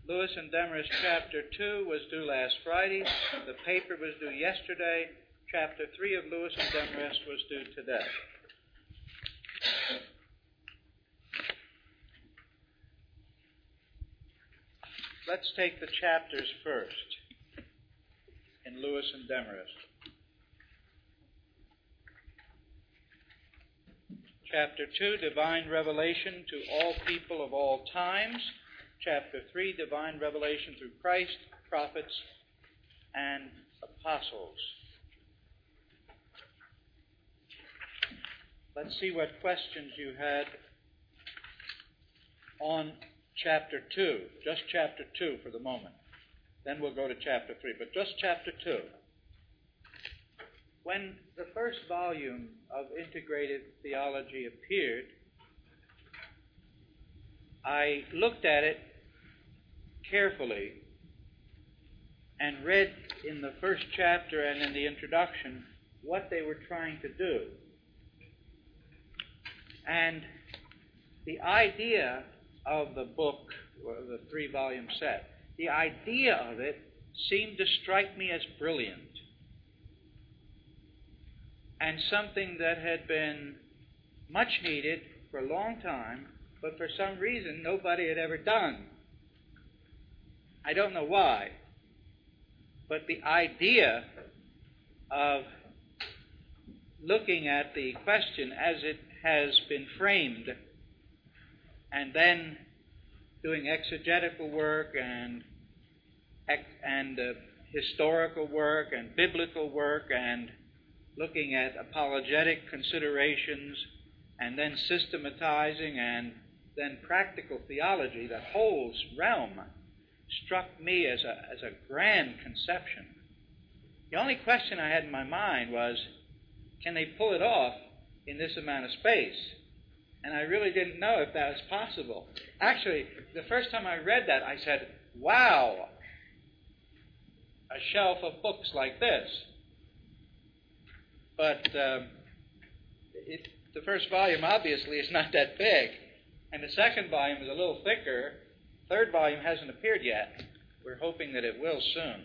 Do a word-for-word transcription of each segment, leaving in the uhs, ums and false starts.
Lewis and Demarest Chapter two was due last Friday. The paper was due yesterday. Chapter three of Lewis and Demarest was due today. Let's take the chapters first in Lewis and Demarest. Chapter two, Divine Revelation to all people of all times. Chapter three, Divine Revelation through Christ, prophets, and apostles. Let's see what questions you had on chapter two, just chapter two for the moment. Then we'll go to chapter three, but just chapter two. When the first volume of Integrated Theology appeared, I looked at it carefully and read in the first chapter and in the introduction what they were trying to do. And the idea of the book, or the three-volume set, the idea of it seemed to strike me as brilliant and something that had been much needed for a long time, but for some reason nobody had ever done. I don't know why, but the idea of looking at the question as it has been framed and then doing exegetical work and and uh, historical work and biblical work and looking at apologetic considerations and then systematizing and then practical theology, that whole realm struck me as a, as a grand conception. The only question I had in my mind was, can they pull it off in this amount of space? And I really didn't know if that was possible. Actually, the first time I read that, I said, wow, a shelf of books like this. But um, it, the first volume, obviously, is not that big. And the second volume is a little thicker. Third volume hasn't appeared yet. We're hoping that it will soon.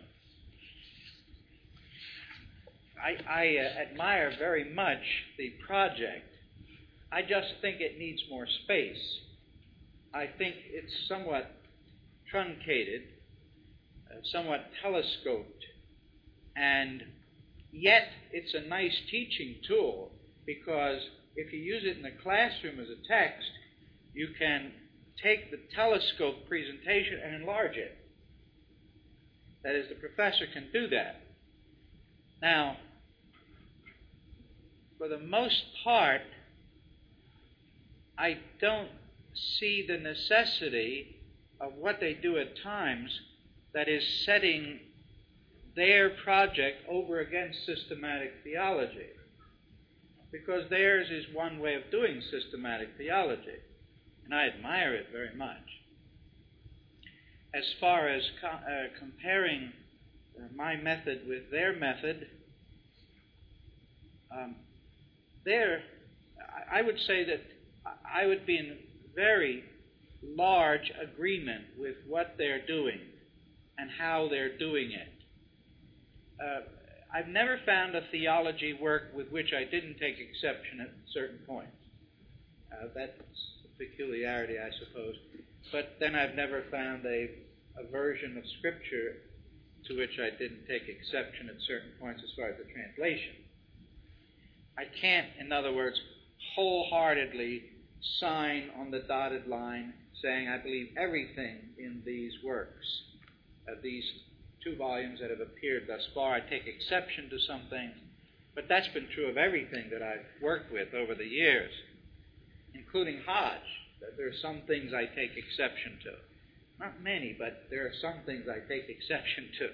I, I uh, admire very much the project. I just think it needs more space. I think it's somewhat truncated, uh, somewhat telescoped, and yet it's a nice teaching tool, because if you use it in the classroom as a text, you can take the telescope presentation and enlarge it. That is, the professor can do that. Now, for the most part, I don't see the necessity of what they do at times, that is, setting their project over against systematic theology, because theirs is one way of doing systematic theology, and I admire it very much. As far as co- uh, comparing uh, my method with their method, um, there, I would say that I would be in very large agreement with what they're doing and how they're doing it. Uh, I've never found a theology work with which I didn't take exception at certain points. Uh, that's a peculiarity, I suppose. But then I've never found a, a version of Scripture to which I didn't take exception at certain points as far as the translation. I can't, in other words, wholeheartedly sign on the dotted line saying I believe everything in these works, uh, these two volumes that have appeared thus far. I take exception to some things, but that's been true of everything that I've worked with over the years, including Hodge. There are some things I take exception to. Not many, but there are some things I take exception to.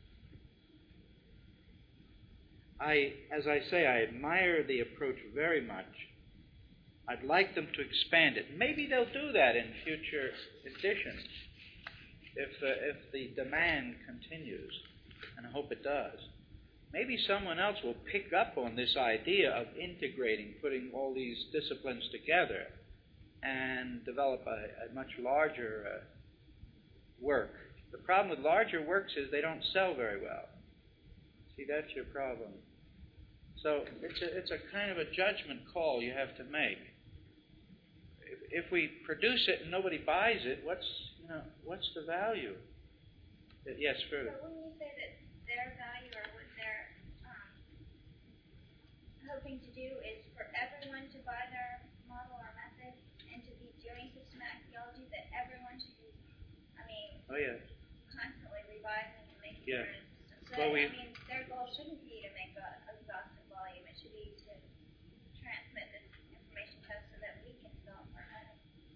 I, as I say, I admire the approach very much. I'd like them to expand it. Maybe they'll do that in future editions if, uh, if the demand continues, and I hope it does. Maybe someone else will pick up on this idea of integrating, putting all these disciplines together, and develop a, a much larger uh, work. The problem with larger works is they don't sell very well. See, that's your problem. So it's a, it's a kind of a judgment call you have to make. If, if we produce it and nobody buys it, what's you know what's the value? Yes, further. So when you say that their value or what they're um, hoping to do is for everyone to buy their model or method and to be doing systematic theology, that everyone should be, I mean, oh yes, constantly revising and making yeah. their own system. So Well, that, we, I mean, their goal shouldn't be to make a, a exhaustive volume. It should be to transmit this information to us so that we can develop our own.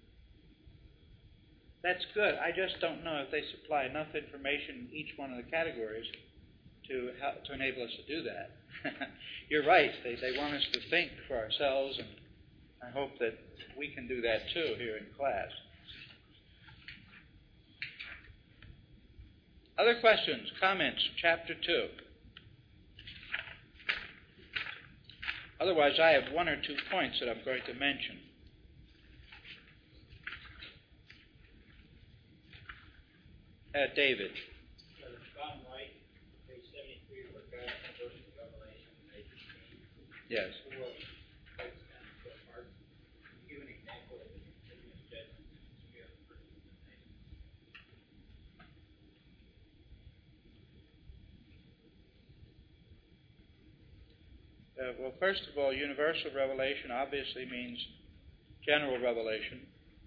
that's good. I just don't know if they supply enough information in each one of the categories to help, to enable us to do that. You're right. They they want us to think for ourselves, and I hope that we can do that too here in class. Other questions, comments, chapter two? Otherwise, I have one or two points that I'm going to mention. Uh, David. John White, page seventy-three, where God goes to Revelation, page fifteen. Yes. Four breaks down to a part. Give an example of the continuous judgment in the sphere of persons and nations. Uh, well, first of all, universal revelation obviously means general revelation.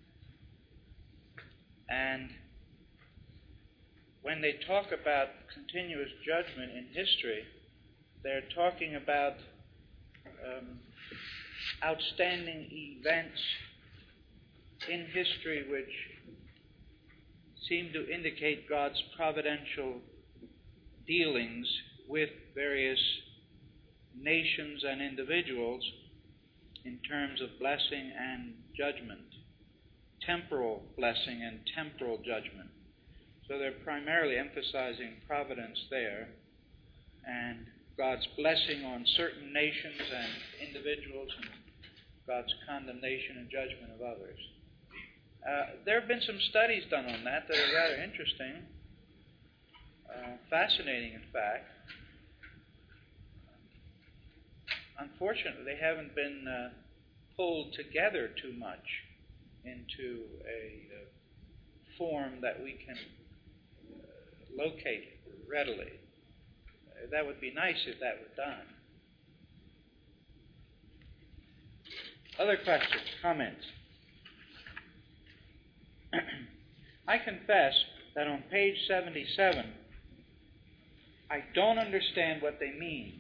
And when they talk about continuous judgment in history, they're talking about um, outstanding events in history which seem to indicate God's providential dealings with various nations and individuals in terms of blessing and judgment, temporal blessing and temporal judgment. So they're primarily emphasizing providence there and God's blessing on certain nations and individuals and God's condemnation and judgment of others. Uh, there have been some studies done on that that are rather interesting, uh, fascinating in fact. Unfortunately, they haven't been uh, pulled together too much into a uh, form that we can uh, locate readily. Uh, that would be nice if that were done. Other questions, comments? I confess that on page seventy-seven, I don't understand what they mean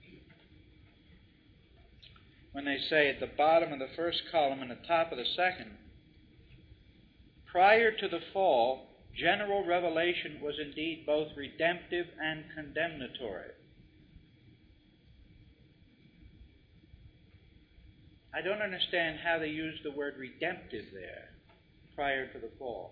when they say at the bottom of the first column and the top of the second, prior to the fall, general revelation was indeed both redemptive and condemnatory. I don't understand how they use the word redemptive there, prior to the fall.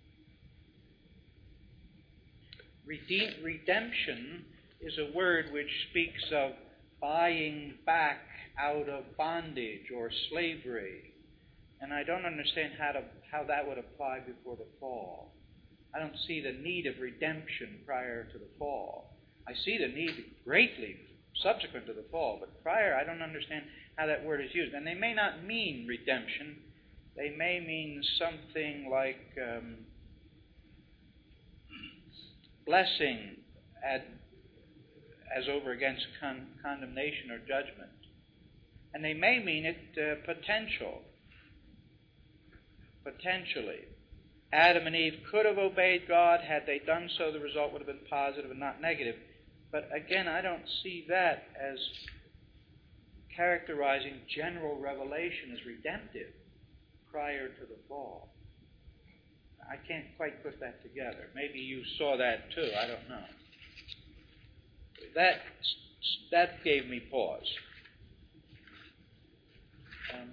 Rede- redemption is a word which speaks of buying back out of bondage or slavery. And I don't understand how to how that would apply before the fall. I don't see the need of redemption prior to the fall. I see the need greatly subsequent to the fall, but prior I don't understand how that word is used. And they may not mean redemption. They may mean something like um, blessing at, as over against con- condemnation or judgment. And they may mean it uh, potential. Potentially. Adam and Eve could have obeyed God. Had they done so, the result would have been positive and not negative. But again, I don't see that as characterizing general revelation as redemptive prior to the fall. I can't quite put that together. Maybe you saw that too. I don't know. That, that gave me pause. Um,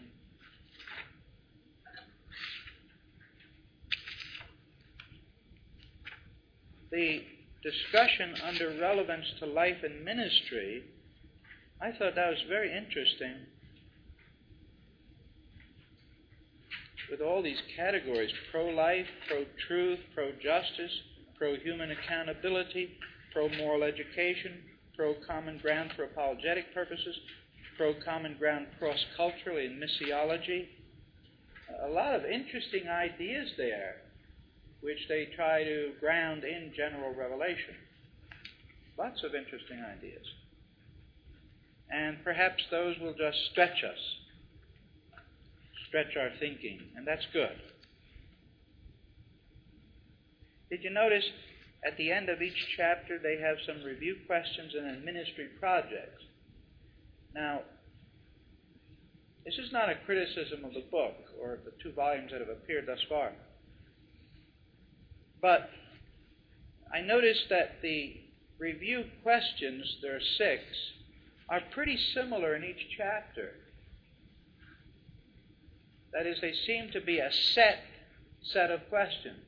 the discussion under relevance to life and ministry, I thought that was very interesting. with all these categories: pro-life, pro-truth, pro-justice, pro-human accountability, pro-moral education, pro-common ground for apologetic purposes, pro-common ground cross-culturally in missiology. A lot of interesting ideas there, which they try to ground in general revelation. Lots of interesting ideas. And perhaps those will just stretch us, stretch our thinking, and that's good. Did you notice at the end of each chapter they have some review questions and then ministry projects? Now, this is not a criticism of the book or the two volumes that have appeared thus far. But I noticed that the review questions, there are six, are pretty similar in each chapter. That is, they seem to be a set set of questions.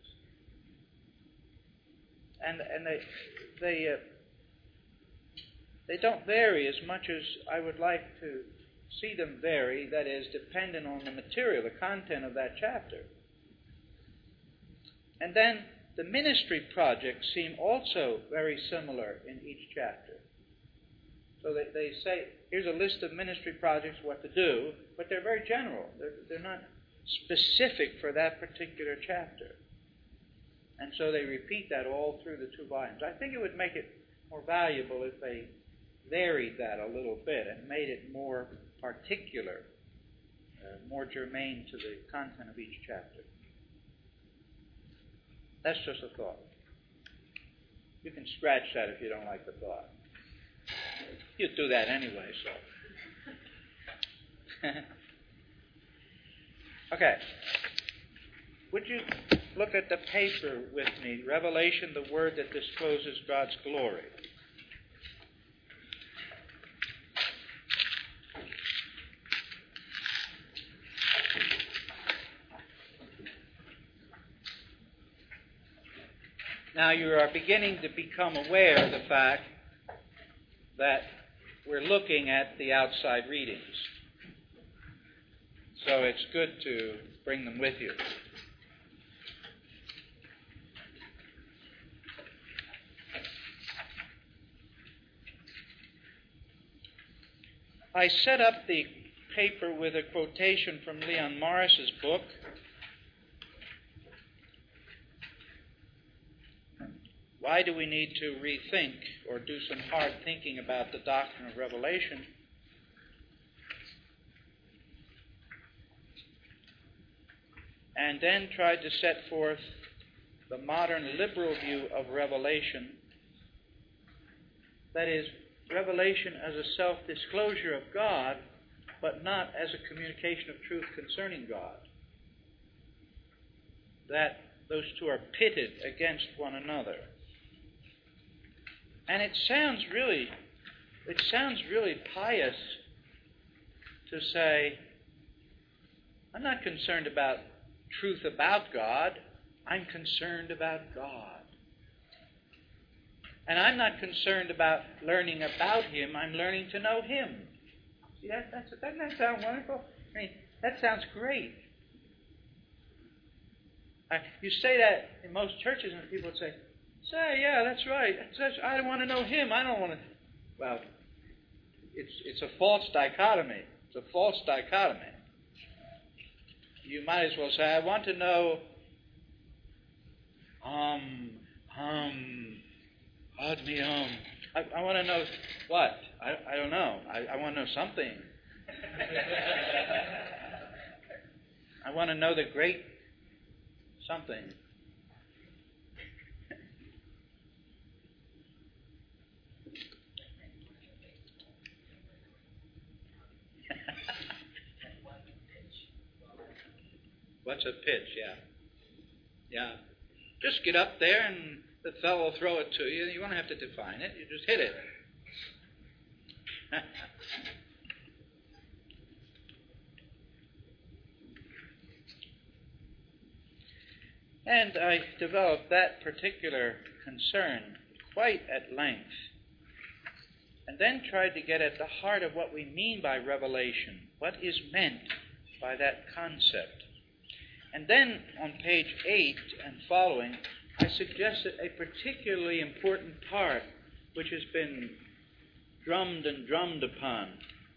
And and they they uh, they don't vary as much as I would like to see them vary, that is, dependent on the material, the content of that chapter. And then the ministry projects seem also very similar in each chapter. So they, they say, here's a list of ministry projects, what to do, but they're very general. They're, they're not specific for that particular chapter. And so they repeat that all through the two volumes. I think it would make it more valuable if they varied that a little bit and made it more particular, uh, more germane to the content of each chapter. That's just a thought. You can scratch that if you don't like the thought. You'd do that anyway, so. Okay. Would you look at the paper with me? Revelation, the word that discloses God's glory. Now you are beginning to become aware of the fact that we're looking at the outside readings. So it's good to bring them with you. I set up the paper with a quotation from Leon Morris's book. Why do we need to rethink or do some hard thinking about the doctrine of revelation? And then tried to set forth the modern liberal view of revelation. That is, revelation as a self-disclosure of God, but not as a communication of truth concerning God. That those two are pitted against one another. And it sounds really, it sounds really pious to say, I'm not concerned about truth about God, I'm concerned about God. And I'm not concerned about learning about Him, I'm learning to know Him. See, that, that's, doesn't that sound wonderful? I mean, that sounds great. Uh, you say that in most churches and people would say, say, yeah, that's right. That's, I want to know Him. I don't want to. Well, it's it's a false dichotomy. It's a false dichotomy. You might as well say, I want to know, um, um, odd me um. I, I want to know what? I, I don't know. I, I want to know something. I want to know the great something. What's a pitch? Yeah. Yeah. Just get up there and the fellow will throw it to you. You won't have to define it. You just hit it. And I developed that particular concern quite at length. And then tried to get at the heart of what we mean by revelation. What is meant by that concept? And then on page eight and following, I suggested a particularly important part which has been drummed and drummed upon.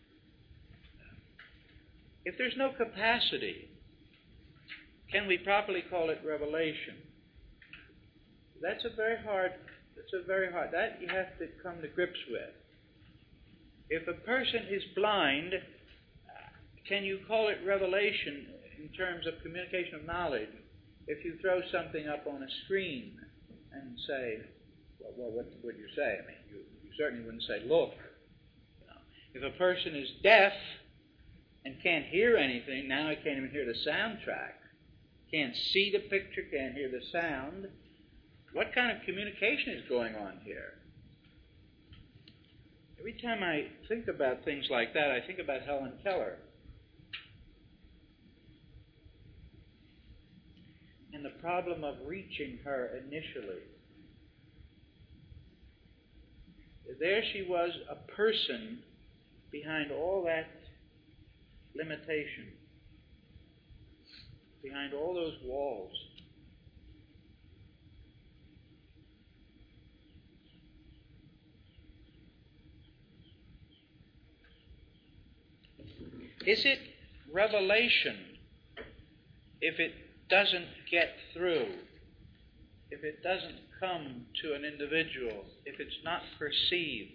If there's no capacity, can we properly call it revelation? That's a very hard, that's a very hard, that you have to come to grips with. If a person is blind, can you call it revelation in terms of communication of knowledge if you throw something up on a screen and say, well, well what would you say? I mean, you, you certainly wouldn't say, look. You know, if a person is deaf and can't hear anything, now he can't even hear the soundtrack, can't see the picture, can't hear the sound, what kind of communication is going on here? Every time I think about things like that, I think about Helen Keller. And the problem of reaching her initially. There she was, a person behind all that limitation, behind all those walls. Is it revelation if it doesn't get through, if it doesn't come to an individual, if it's not perceived?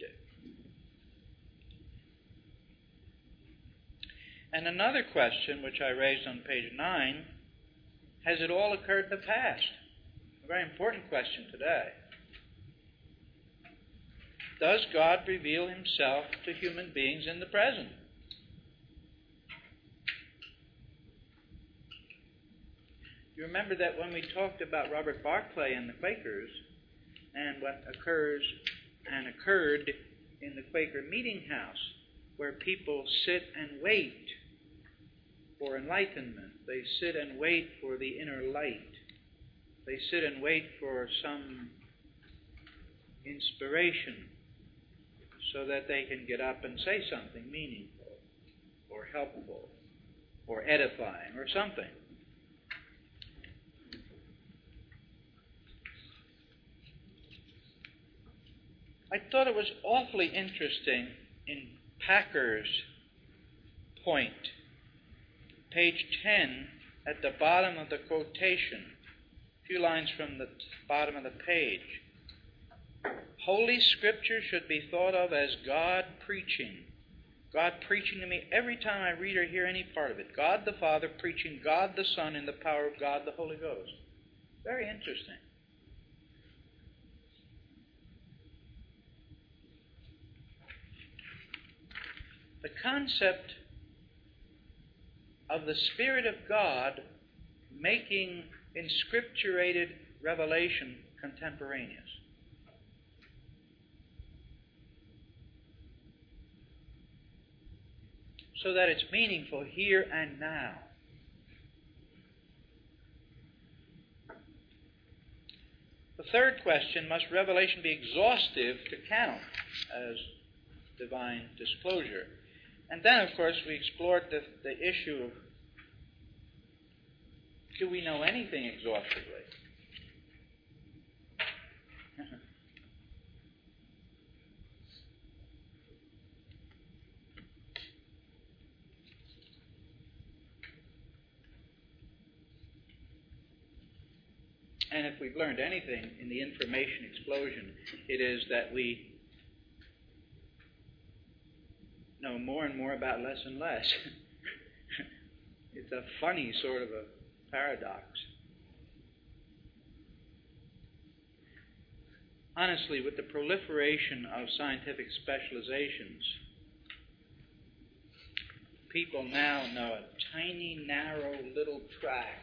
And another question, which I raised on page nine, has it all occurred in the past? A very important question today. Does God reveal himself to human beings in the present? You remember that when we talked about Robert Barclay and the Quakers and what occurs and occurred in the Quaker meeting house, where people sit and wait for enlightenment. They sit and wait for the inner light. They sit and wait for some inspiration so that they can get up and say something meaningful or helpful or edifying or something. I thought it was awfully interesting in Packer's point, page ten, at the bottom of the quotation, a few lines from the bottom of the page. Holy Scripture should be thought of as God preaching. God preaching to me every time I read or hear any part of it. God the Father preaching God the Son in the power of God the Holy Ghost. Very interesting. The concept of the Spirit of God making inscripturated revelation contemporaneous. So that it's meaningful here and now. The third question, must revelation be exhaustive to count as divine disclosure? And then, of course, we explored the, the issue of, do we know anything exhaustively? And if we've learned anything in the information explosion, it is that we know more and more about less and less. It's a funny sort of a paradox. Honestly, with the proliferation of scientific specializations, people now know a tiny, narrow little track.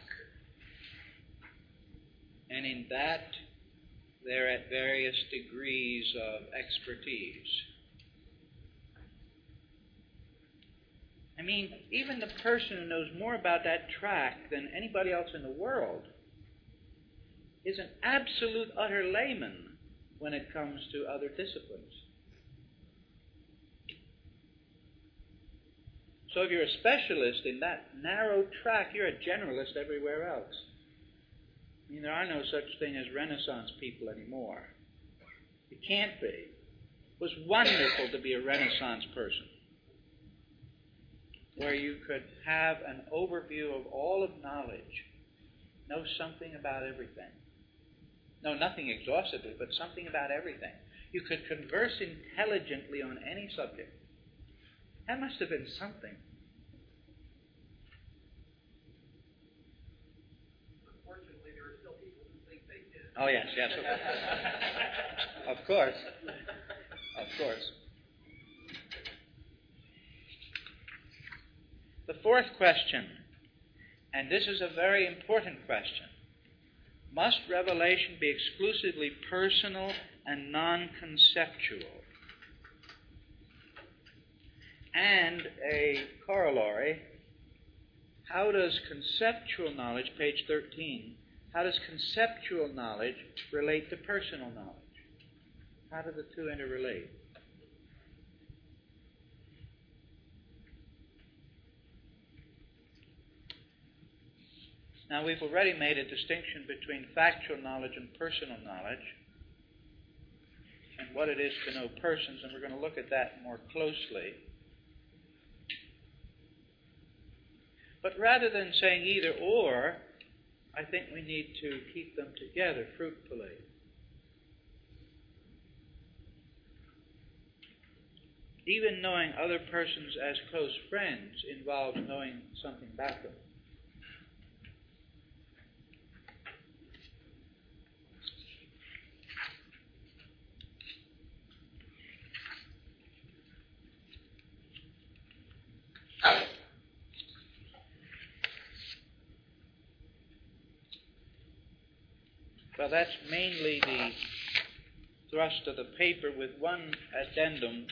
And in that, they're at various degrees of expertise. I mean, even the person who knows more about that track than anybody else in the world is an absolute utter layman when it comes to other disciplines. So if you're a specialist in that narrow track, you're a generalist everywhere else. I mean, there are no such thing as Renaissance people anymore. It can't be. It was wonderful to be a Renaissance person, where you could have an overview of all of knowledge, know something about everything. No, nothing exhaustively, but something about everything. You could converse intelligently on any subject. That must have been something. Unfortunately, there are still people who think they did. Oh, yes, yes. Of course. Of course. The fourth question, and this is a very important question. Must revelation be exclusively personal and non-conceptual? And a corollary, how does conceptual knowledge, page thirteen, how does conceptual knowledge relate to personal knowledge? How do the two interrelate? Now, we've already made a distinction between factual knowledge and personal knowledge, and what it is to know persons, and we're going to look at that more closely. But rather than saying either or, I think we need to keep them together fruitfully. Even knowing other persons as close friends involves knowing something about them. Well, that's mainly the thrust of the paper, with one addendum.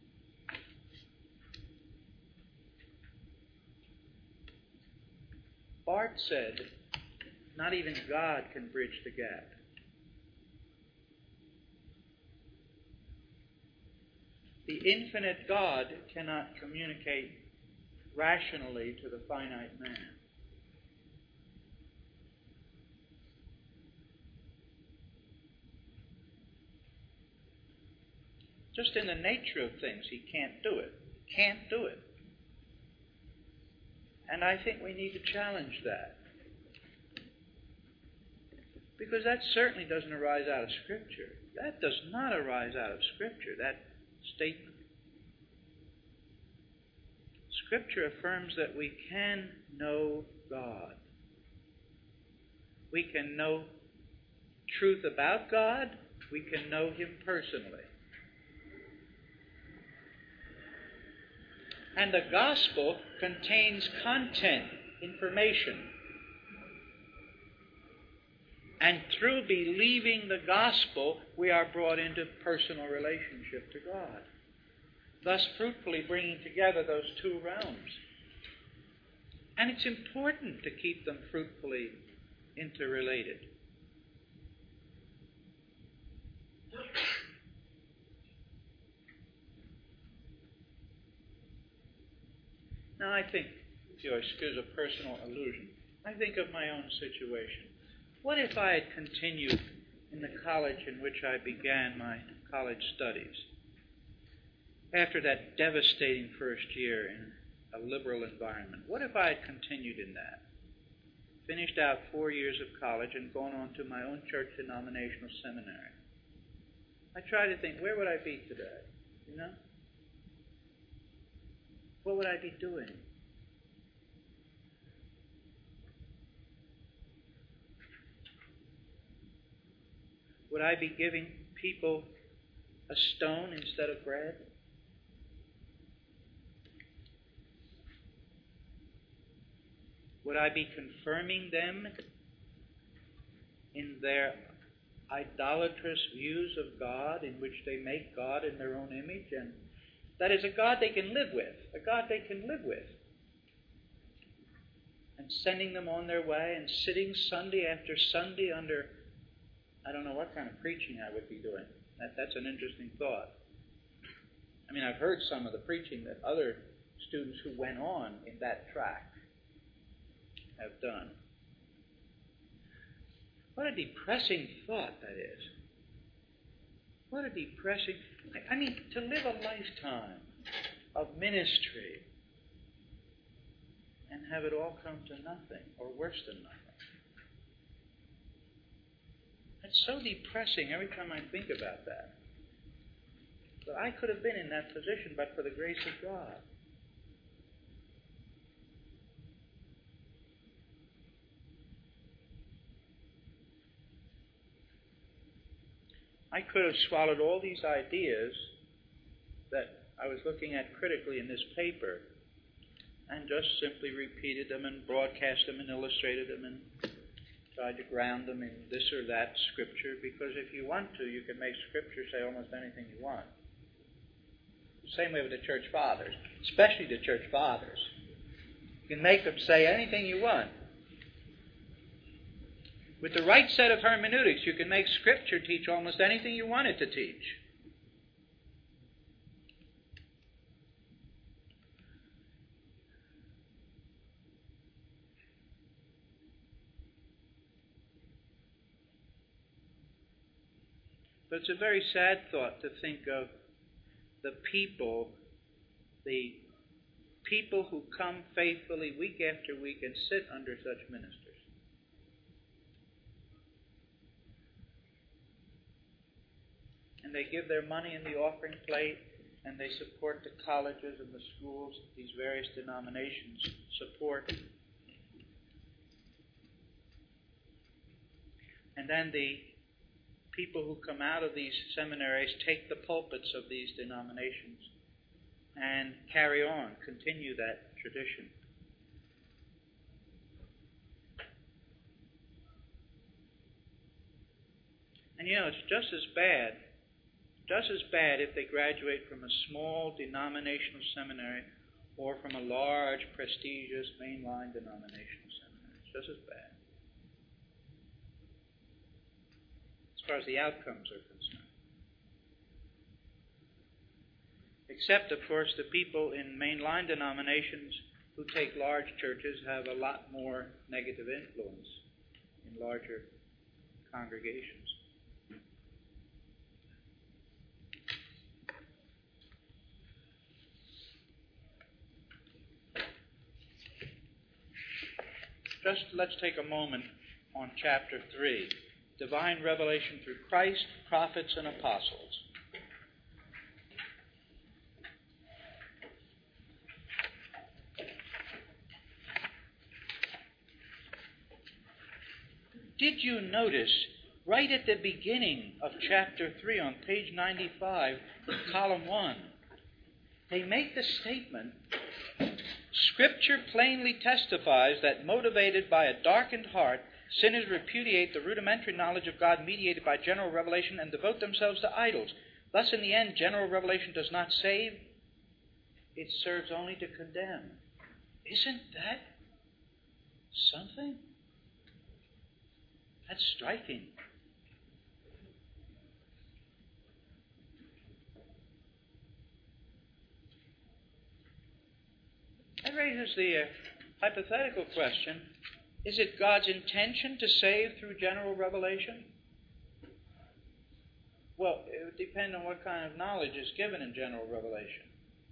Barth said, not even God can bridge the gap. The infinite God cannot communicate rationally to the finite man. Just in the nature of things, he can't do it. Can't do it. And I think we need to challenge that. Because that certainly doesn't arise out of Scripture. That does not arise out of Scripture, that statement. Scripture affirms that we can know God. We can know truth about God. We can know Him personally. And the gospel contains content, information. And through believing the gospel, we are brought into personal relationship to God, thus fruitfully bringing together those two realms. And it's important to keep them fruitfully interrelated. Now, I think, if you'll excuse a personal allusion, I think of my own situation. What if I had continued in the college in which I began my college studies? After that devastating first year in a liberal environment, what if I had continued in that? Finished out four years of college and gone on to my own church denominational seminary. I try to think, where would I be today? You know? What would I be doing? Would I be giving people a stone instead of bread? Would I be confirming them in their idolatrous views of God, in which they make God in their own image? And that is a God they can live with, a God they can live with. And sending them on their way and sitting Sunday after Sunday under, I don't know what kind of preaching I would be doing. That, that's an interesting thought. I mean, I've heard some of the preaching that other students who went on in that track have done. What a depressing thought that is. What a depressing... I mean, to live a lifetime of ministry and have it all come to nothing, or worse than nothing. It's so depressing every time I think about that. But I could have been in that position but for the grace of God. I could have swallowed all these ideas that I was looking at critically in this paper and just simply repeated them and broadcast them and illustrated them and tried to ground them in this or that scripture, because if you want to, you can make scripture say almost anything you want. Same way with the church fathers, especially the church fathers. You can make them say anything you want. With the right set of hermeneutics, you can make scripture teach almost anything you want it to teach. But it's a very sad thought to think of the people, the people who come faithfully week after week and sit under such ministers. And they give their money in the offering plate, and they support the colleges and the schools that these various denominations support. And then the people who come out of these seminaries take the pulpits of these denominations and carry on, continue that tradition. And you know, it's just as bad, just as bad if they graduate from a small denominational seminary or from a large, prestigious, mainline denominational seminary. It's just as bad, as far as the outcomes are concerned. Except, of course, the people in mainline denominations who take large churches have a lot more negative influence in larger congregations. Just let's take a moment on chapter three. Divine revelation through Christ, prophets, and apostles. Did you notice right at the beginning of chapter three on page ninety-five, column one, they make the statement, Scripture plainly testifies that motivated by a darkened heart, sinners repudiate the rudimentary knowledge of God mediated by general revelation and devote themselves to idols. Thus, in the end, general revelation does not save. It serves only to condemn. Isn't that something? That's striking. That raises the uh, hypothetical question, is it God's intention to save through general revelation? Well, it would depend on what kind of knowledge is given in general revelation.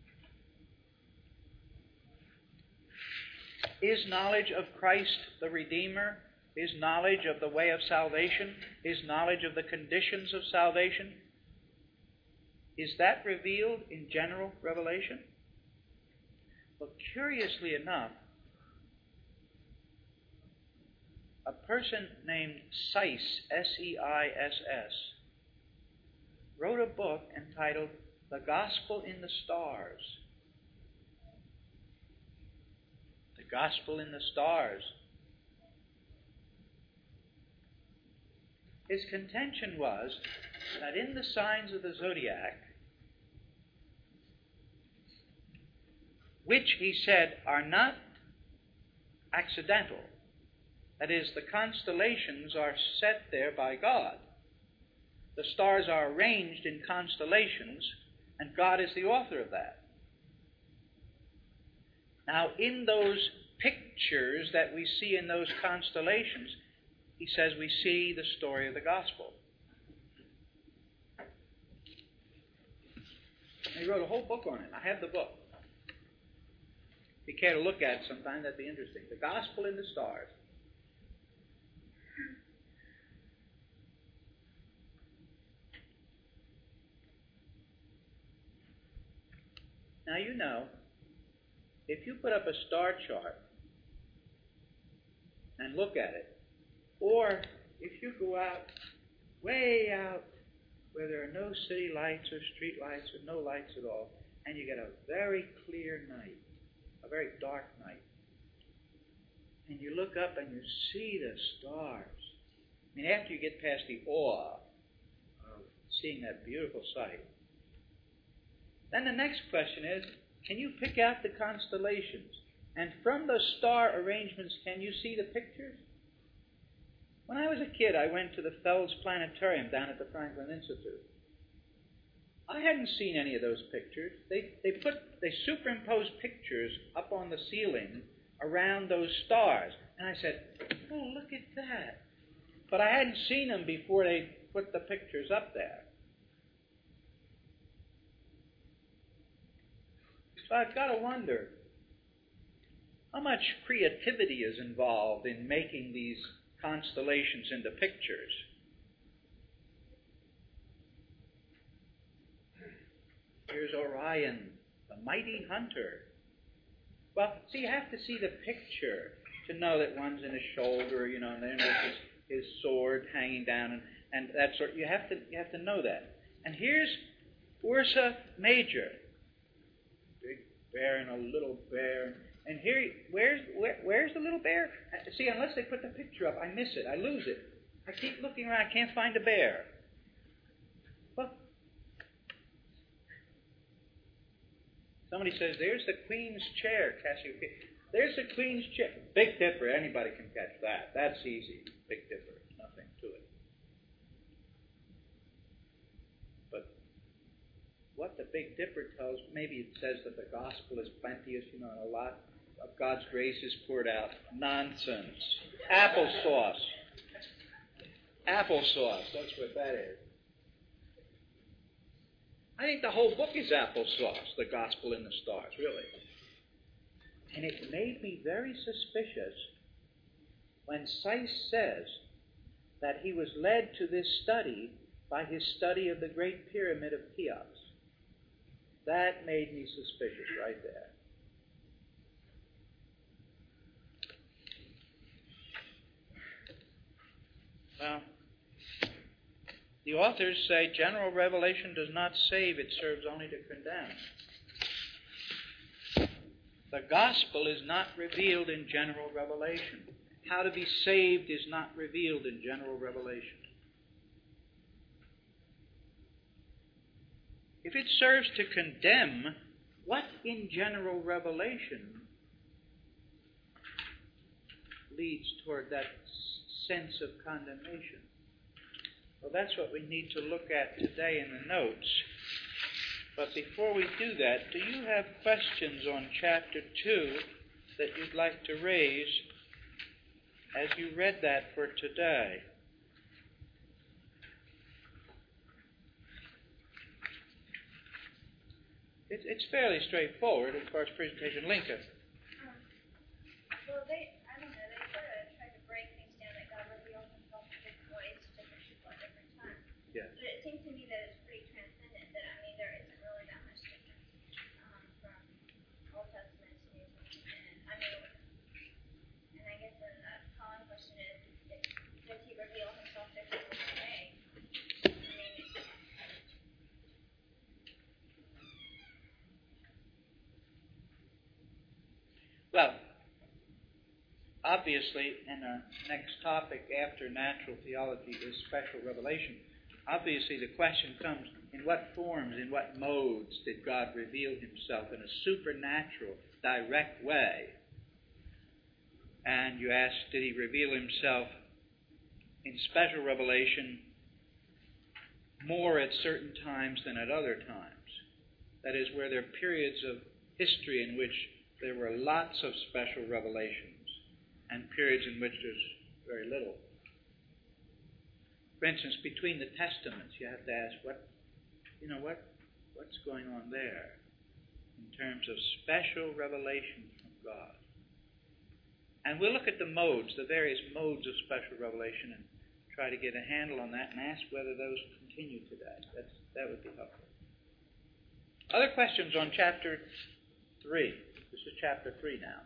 Is knowledge of Christ the Redeemer, is knowledge of the way of salvation, is knowledge of the conditions of salvation, is that revealed in general revelation? Well, curiously enough, a person named Seiss, S E I S S, wrote a book entitled The Gospel in the Stars. The Gospel in the Stars. His contention was that in the signs of the zodiac, which he said are not accidental, that is, the constellations are set there by God. The stars are arranged in constellations, and God is the author of that. Now, in those pictures that we see in those constellations, he says we see the story of the gospel. And he wrote a whole book on it. I have the book. If you care to look at it sometime, that'd be interesting. The Gospel in the Stars. Now, you know, if you put up a star chart and look at it, or if you go out, way out, where there are no city lights or street lights or no lights at all, and you get a very clear night, a very dark night, and you look up and you see the stars. I mean, after you get past the awe of seeing that beautiful sight, then the next question is, can you pick out the constellations? And from the star arrangements, can you see the pictures? When I was a kid, I went to the Felds Planetarium down at the Franklin Institute. I hadn't seen any of those pictures. They, they put they superimposed pictures up on the ceiling around those stars. And I said, oh, look at that. But I hadn't seen them before they put the pictures up there. So I've got to wonder, how much creativity is involved in making these constellations into pictures? Here's Orion, the mighty hunter. Well, see, you have to see the picture to know that one's in his shoulder, you know, and then there's his, his sword hanging down, and, and that sort. You have to you have to know that. And here's Ursa Major, big bear and a little bear. And here, where's where, where's the little bear? See, unless they put the picture up, I miss it. I lose it. I keep looking around. I can't find a bear. Well, somebody says, there's the Queen's chair, Cassiopeia. There's the Queen's chair. Big Dipper, anybody can catch that. That's easy. Big Dipper. Nothing to it. But what the Big Dipper tells, maybe it says that the gospel is plenteous, you know, a lot of God's grace is poured out. Nonsense. Applesauce. Applesauce. That's what that is. I think the whole book is applesauce, the gospel in the stars, really. And it made me very suspicious when Seiss says that he was led to this study by his study of the Great Pyramid of Cheops. That made me suspicious right there. Well, the authors say general revelation does not save, it serves only to condemn. The gospel is not revealed in general revelation. How to be saved is not revealed in general revelation. If it serves to condemn, what in general revelation leads toward that sense of condemnation? Well, that's what we need to look at today in the notes. But before we do that, do you have questions on chapter two that you'd like to raise as you read that for today? It's, it's fairly straightforward as far as presentation. Lincoln. Um, well, they, I don't know, they sort of try to break things down that God reveals himself in different ways to different people at different times. Yes. But it seems to me that it's pretty transcendent, that, I mean, there isn't really that much difference um, from Old Testament to New Testament. And, I mean, and I guess a, a common question is, is, does he reveal himself differently today? I mean, Well, obviously, in the next topic after natural theology is special revelation. Obviously, the question comes, in what forms, in what modes did God reveal himself in a supernatural, direct way? And you ask, did he reveal himself in special revelation more at certain times than at other times? That is, where there are periods of history in which there were lots of special revelations and periods in which there's very little. For instance, between the Testaments, you have to ask, what, you know, what, what's going on there in terms of special revelation from God? And we'll look at the modes, the various modes of special revelation, and try to get a handle on that and ask whether those continue today. That's, that would be helpful. Other questions on chapter three. This is chapter three now.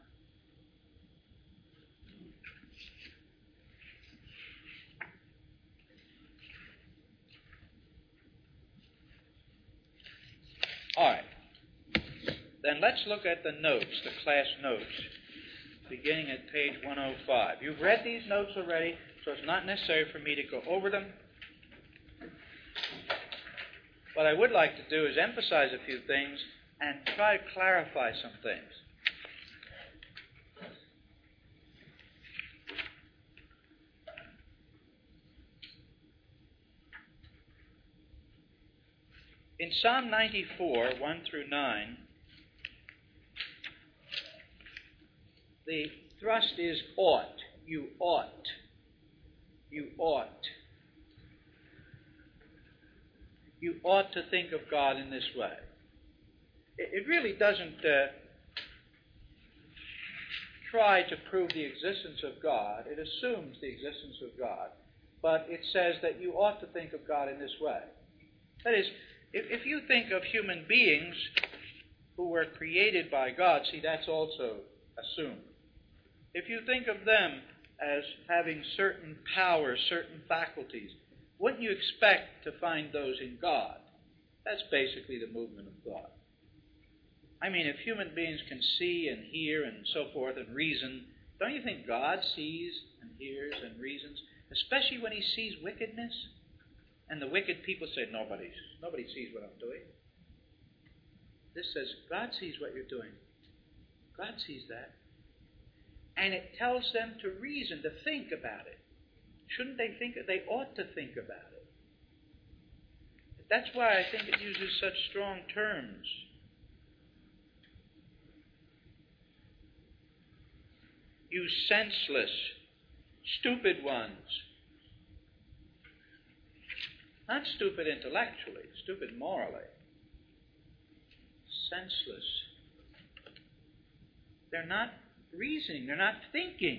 All right. Then let's look at the notes, the class notes, beginning at page one oh five. You've read these notes already, so it's not necessary for me to go over them. What I would like to do is emphasize a few things and try to clarify some things. In Psalm ninety-four, one through nine, the thrust is ought. You ought. You ought. You ought to think of God in this way. It, it really doesn't uh, try to prove the existence of God. It assumes the existence of God. But it says that you ought to think of God in this way. That is, if, if you think of human beings who were created by God, see, that's also assumed. If you think of them as having certain powers, certain faculties, wouldn't you expect to find those in God? That's basically the movement of God. I mean, if human beings can see and hear and so forth and reason, don't you think God sees and hears and reasons, especially when he sees wickedness? And the wicked people say, nobody, nobody sees what I'm doing. This says, God sees what you're doing. God sees that. And it tells them to reason, to think about it. Shouldn't they think? They ought to think about it. That's why I think it uses such strong terms. You senseless, stupid ones. Not stupid intellectually, stupid morally. Senseless. They're not reasoning, they're not thinking.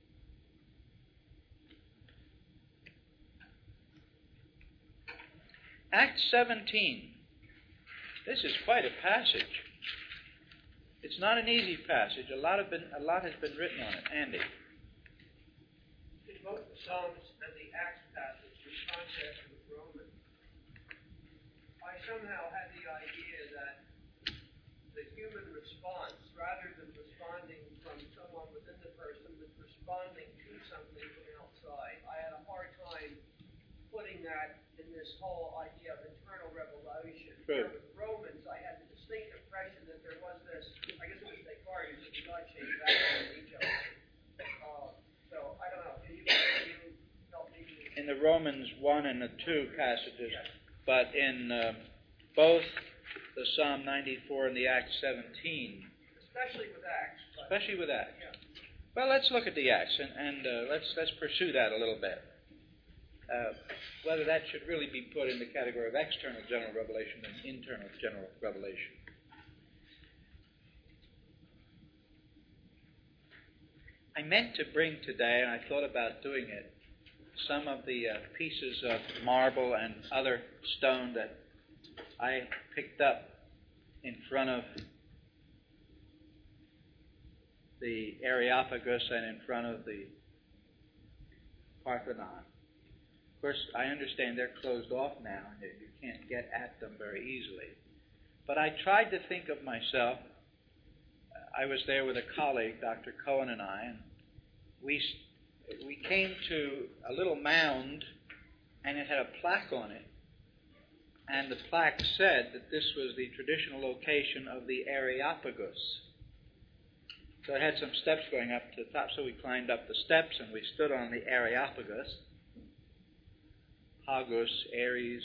Acts seventeen. This is quite a passage. It's not an easy passage. A lot have been, a lot has been written on it. Andy. In both the Psalms and the Acts passage, in contrast with Romans, I somehow had the idea that the human response, rather than responding from someone within the person, was responding to something from outside. I had a hard time putting that in this whole idea of internal revelation. True. With Romans, I had the distinct impression that there was this, I guess it was Descartes, that God changed back in each other. Uh, so, I don't know. Can you, can you help me? In the Romans one and the two passages, Yes. But in uh, both the Psalm ninety-four and the Acts seventeen. Especially with Acts. But, Especially with Acts. yeah. Well, let's look at the Acts and, and uh, let's let's pursue that a little bit. Uh, whether that should really be put in the category of external general revelation and internal general revelation. I meant to bring today, and I thought about doing it, some of the uh, pieces of marble and other stone that I picked up in front of the Areopagus and in front of the Parthenon. Of course, I understand they're closed off now, and you can't get at them very easily. But I tried to think of myself. I was there with a colleague, Doctor Cohen and I, and we we came to a little mound, and it had a plaque on it. And the plaque said that this was the traditional location of the Areopagus. So it had some steps going up to the top, so we climbed up the steps, and we stood on the Areopagus. Hagus, Aries.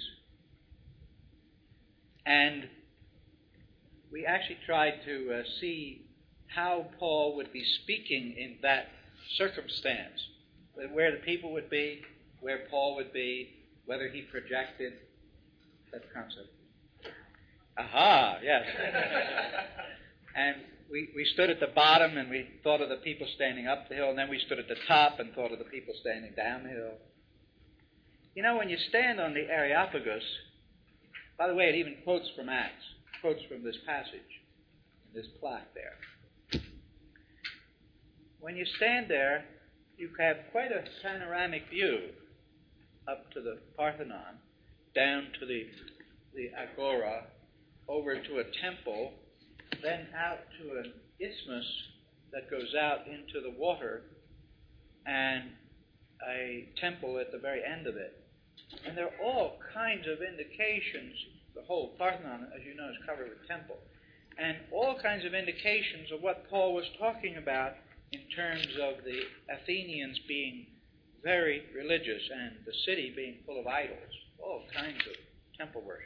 And we actually tried to uh, see how Paul would be speaking in that circumstance, where the people would be, where Paul would be, whether he projected that concept. Aha, yes. And we, we stood at the bottom and we thought of the people standing up the hill, and then we stood at the top and thought of the people standing down the hill. You know, when you stand on the Areopagus, by the way, it even quotes from Acts, quotes from this passage, this plaque there. When you stand there, you have quite a panoramic view up to the Parthenon, down to the, the Agora, over to a temple, then out to an isthmus that goes out into the water, and a temple at the very end of it. And there are all kinds of indications. The whole Parthenon, as you know, is covered with temple. And all kinds of indications of what Paul was talking about in terms of the Athenians being very religious and the city being full of idols. All kinds of temple worship.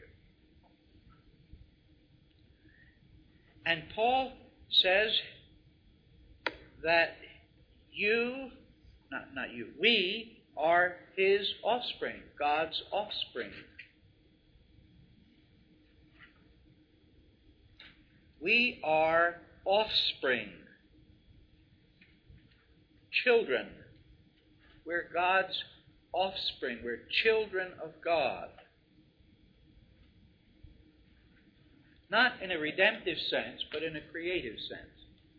And Paul says that you, not, not you, we are his offspring, God's offspring. We are offspring, children. We're God's offspring. We're children of God. Not in a redemptive sense, but in a creative sense.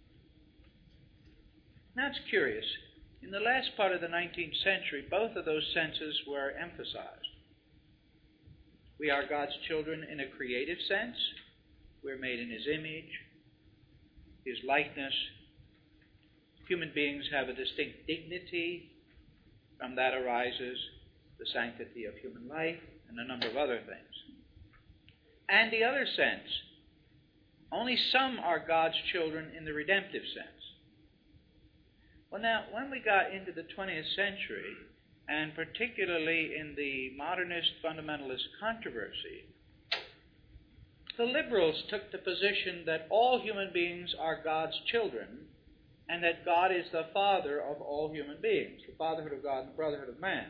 Now it's curious. In the last part of the nineteenth century, both of those senses were emphasized. We are God's children in a creative sense. We're made in his image, his likeness. Human beings have a distinct dignity. From that arises the sanctity of human life and a number of other things. And the other sense, only some are God's children in the redemptive sense. Well, now, when we got into the twentieth century, and particularly in the modernist fundamentalist controversy, the liberals took the position that all human beings are God's children, and that God is the father of all human beings, the fatherhood of God and the brotherhood of man.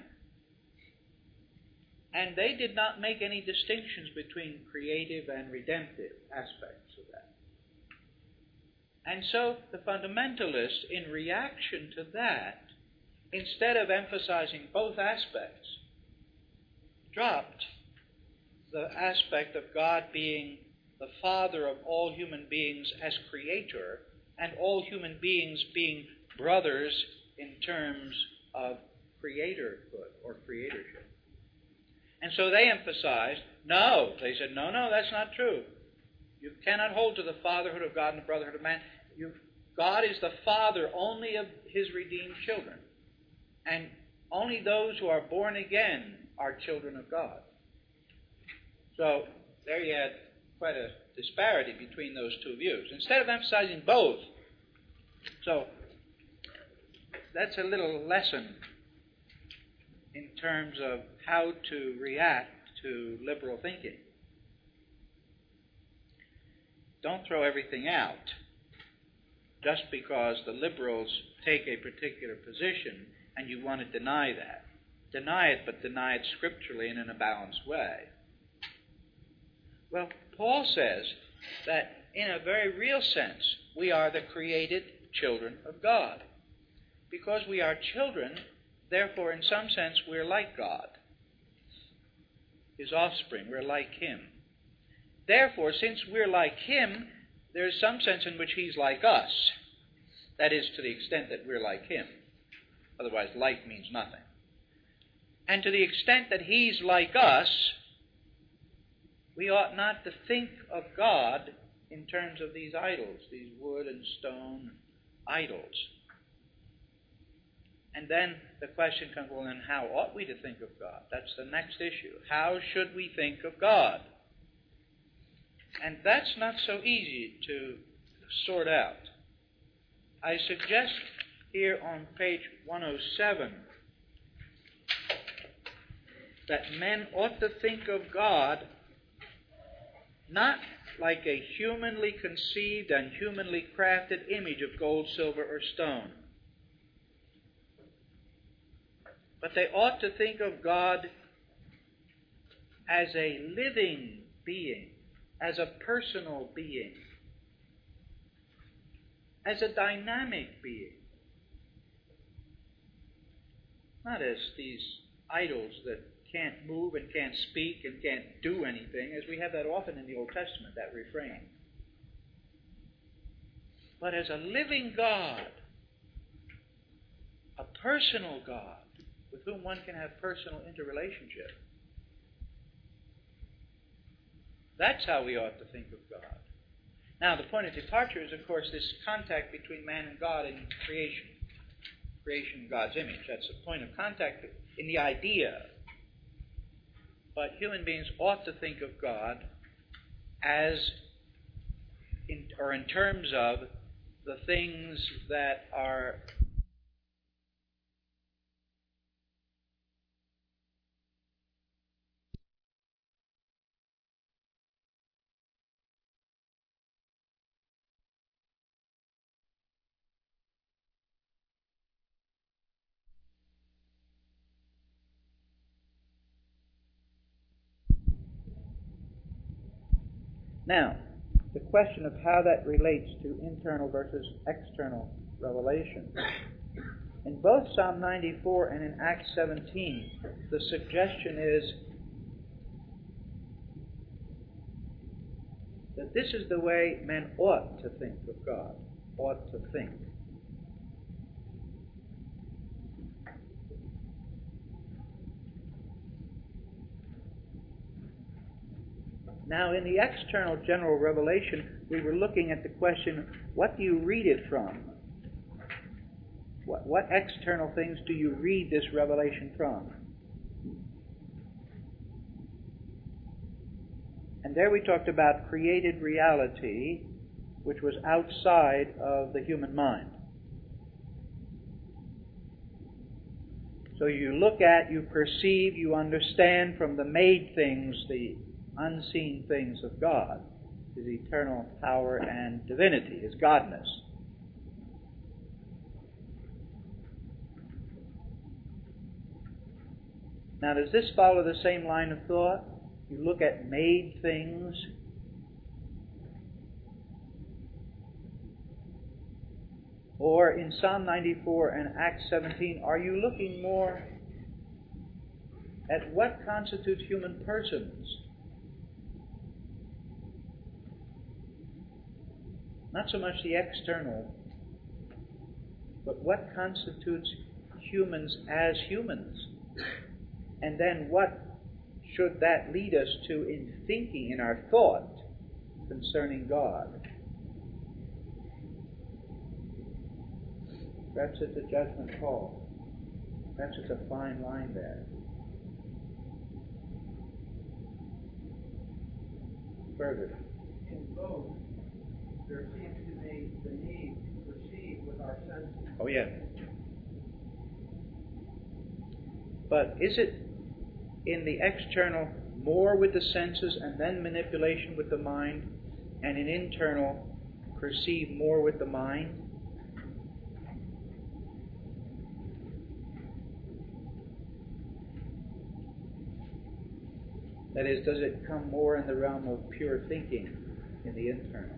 And they did not make any distinctions between creative and redemptive aspects of that. And so the fundamentalists, in reaction to that, instead of emphasizing both aspects, dropped the aspect of God being the father of all human beings as creator, and all human beings being brothers in terms of creatorhood or creatorship. And so they emphasized, no, they said, no, no, that's not true. You cannot hold to the fatherhood of God and the brotherhood of man. You, God is the father only of his redeemed children. And only those who are born again are children of God. So there you had quite a disparity between those two views, instead of emphasizing both. So that's a little lesson in terms of how to react to liberal thinking. Don't throw everything out just because the liberals take a particular position and you want to deny that. Deny it, but deny it scripturally and in a balanced way. Well, Paul says that in a very real sense, we are the created children of God. Because we are children, therefore, in some sense, we're like God. His offspring, we're like him. Therefore, since we're like him, there's some sense in which he's like us. That is, to the extent that we're like him. Otherwise, like means nothing. And to the extent that he's like us, we ought not to think of God in terms of these idols, these wood and stone idols. And then the question comes, well, then how ought we to think of God? That's the next issue. How should we think of God? And that's not so easy to sort out. I suggest here on page one oh seven that men ought to think of God not like a humanly conceived and humanly crafted image of gold, silver, or stone. But they ought to think of God as a living being, as a personal being, as a dynamic being. Not as these idols that can't move and can't speak and can't do anything, as we have that often in the Old Testament, that refrain. But as a living God, a personal God, with whom one can have personal interrelationship. That's how we ought to think of God. Now, the point of departure is, of course, this contact between man and God in creation. Creation in God's image. That's the point of contact in the idea. But human beings ought to think of God as, in, or in terms of, the things that are Now, the question of how that relates to internal versus external revelation. In both Psalm ninety-four and in Acts seventeen, the suggestion is that this is the way men ought to think of God, ought to think. Now, in the external general revelation, we were looking at the question, what do you read it from? What, what external things do you read this revelation from? And there we talked about created reality, which was outside of the human mind. So you look at, you perceive, you understand from the made things, the unseen things of God, His eternal power and divinity, His godness. Now, does this follow the same line of thought? You look at made things. Or in Psalm ninety-four and Acts seventeen, are you looking more at what constitutes human persons? Not so much the external, but what constitutes humans as humans? And then what should that lead us to in thinking, in our thought, concerning God? Perhaps it's a judgment call. Perhaps it's a fine line there. Further. In both, there seems to be the need to perceive with our senses. Oh, yeah. But is it in the external more with the senses and then manipulation with the mind, and in internal perceive more with the mind? That is, does it come more in the realm of pure thinking in the internal?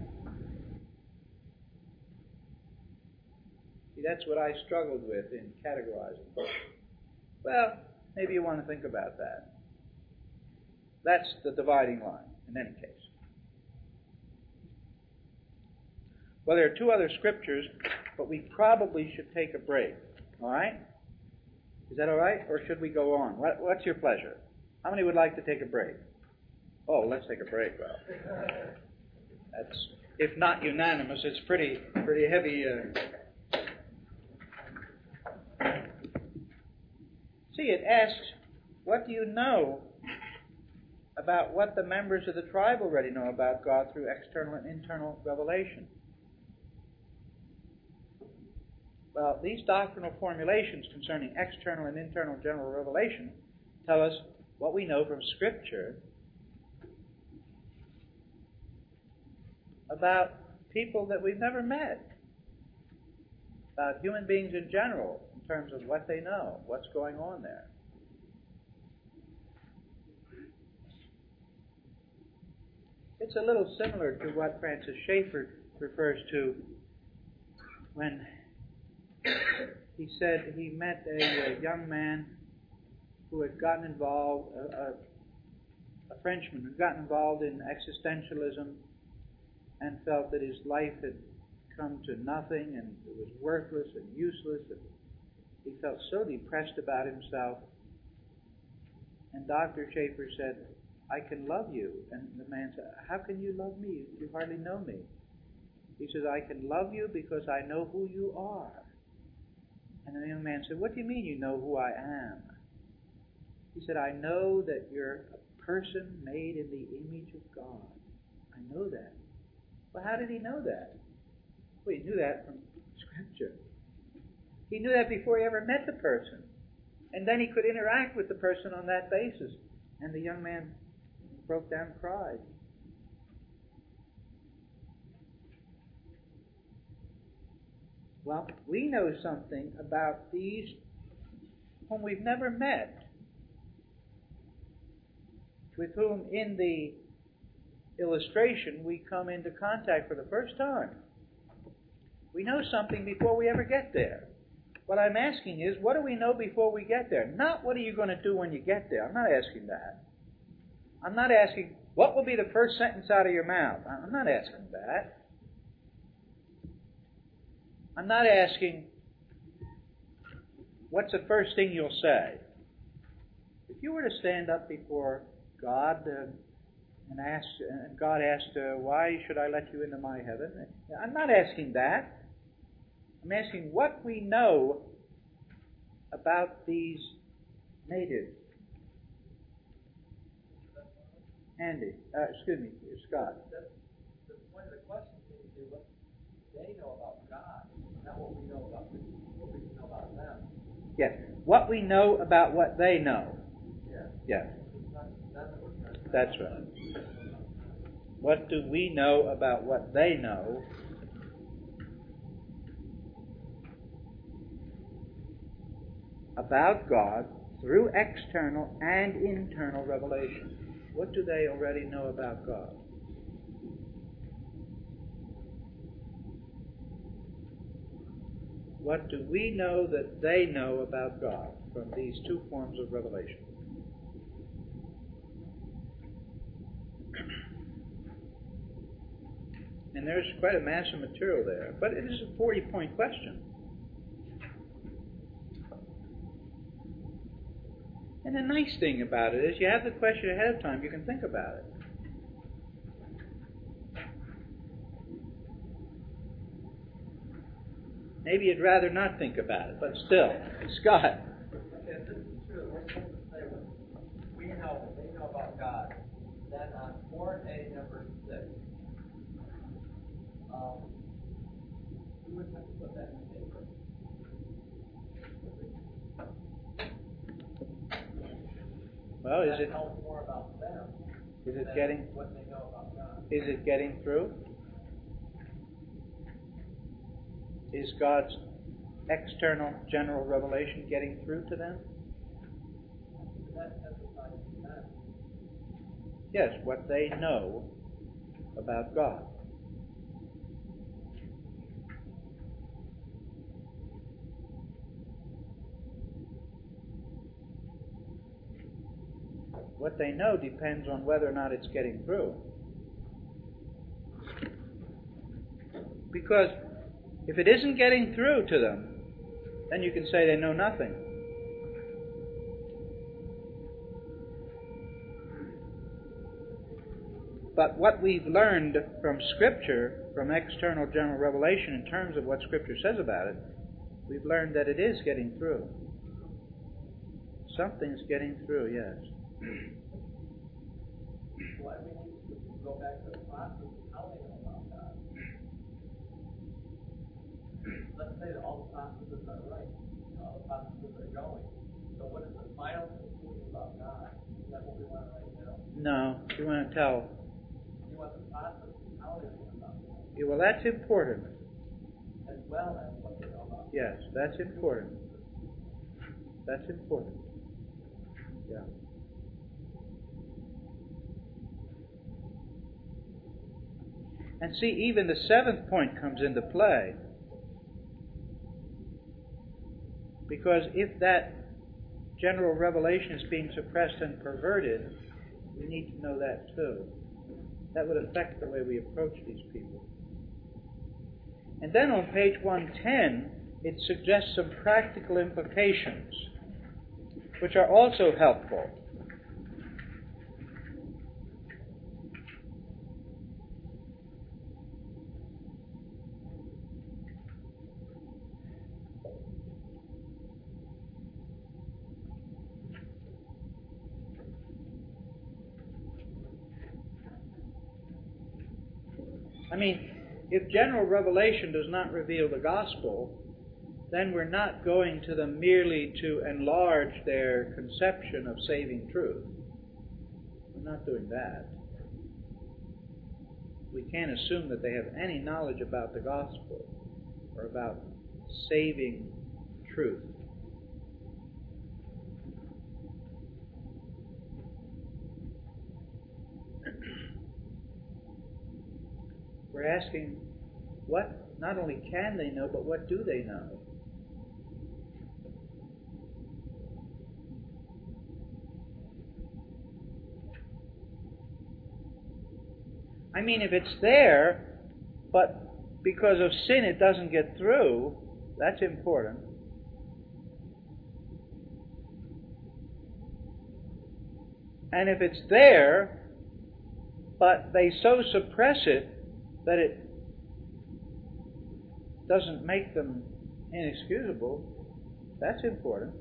See, that's what I struggled with in categorizing. Well, maybe you want to think about that. That's the dividing line, in any case. Well, there are two other scriptures, but we probably should take a break. All right? Is that all right? Or should we go on? What, what's your pleasure? How many would like to take a break? Oh, let's take a break. Well, that's, if not unanimous, it's pretty, pretty heavy. Uh... See, it asks, what do you know about what the members of the tribe already know about God through external and internal revelation? Well, these doctrinal formulations concerning external and internal general revelation tell us what we know from Scripture about people that we've never met, about human beings in general, in terms of what they know, what's going on there. It's a little similar to what Francis Schaeffer refers to when he said he met a, a young man who had gotten involved, a, a, a Frenchman who had gotten involved in existentialism and felt that his life had come to nothing and it was worthless and useless, and he felt so depressed about himself. And Doctor Schaeffer said, "I can love you." And the man said, "How can you love me? You hardly know me." He says, "I can love you because I know who you are." And the young man said, "What do you mean you know who I am?" He said, "I know that you're a person made in the image of God. I know that." Well, how did he know that? Well, he knew that from Scripture. He knew that before he ever met the person. And then he could interact with the person on that basis. And the young man broke down and cried. Well, we know something about these whom we've never met, with whom in the illustration we come into contact for the first time. We know something before we ever get there. What I'm asking is, what do we know before we get there? Not what are you going to do when you get there. I'm not asking that. I'm not asking, what will be the first sentence out of your mouth? I'm not asking that. I'm not asking, what's the first thing you'll say? If you were to stand up before God uh, and ask, and God asked, uh, why should I let you into my heaven? I'm not asking that. I'm asking what we know about these natives. Andy, uh, excuse me, Scott. That's the point of the question is what they know about God, not what we know about what we know about them. Yes, what we know about what they know. Yeah. Yes. Not, that's what we're trying to That's right. What do we know about what they know? About God through external and internal revelation. What do they already know about God? What do we know that they know about God from these two forms of revelation? And there's quite a mass of material there, but it is a forty-point question. And the nice thing about it is you have the question ahead of time, you can think about it. Maybe you'd rather not think about it, but still. Scott. Okay, if this is true, we're supposed to say what we know, what they know about God. Then on four A number six, um, we would have to put that in paper. Well, is that it tells more about them is it than getting what they know about God. is it getting through? Is God's external general revelation getting through to them? That emphasizes that. Yes, what they know about God. What they know depends on whether or not it's getting through. Because if it isn't getting through to them, then you can say they know nothing. But what we've learned from Scripture, from external general revelation in terms of what Scripture says about it, we've learned that it is getting through. Something's getting through, yes. Why we need to go back to the process of how they know about God. Let's say that all the processes are right, all the processes are going. So what is the final conclusion about God? Is that what we want right now? No, you want to tell. You want the process of how they know about God. Yeah, well, that's important. as well as what they know about. Yes, that's important. That's important. Yeah. And see, even the seventh point comes into play. Because if that general revelation is being suppressed and perverted, we need to know that too. That would affect the way we approach these people. And then on page one ten, it suggests some practical implications, which are also helpful. I mean, if general revelation does not reveal the gospel, then we're not going to them merely to enlarge their conception of saving truth. We're not doing that. We can't assume that they have any knowledge about the gospel or about saving truth. We're asking, what not only can they know, but what do they know? I mean, if it's there, but because of sin it doesn't get through, that's important. And if it's there, but they so suppress it that it doesn't make them inexcusable, that's important.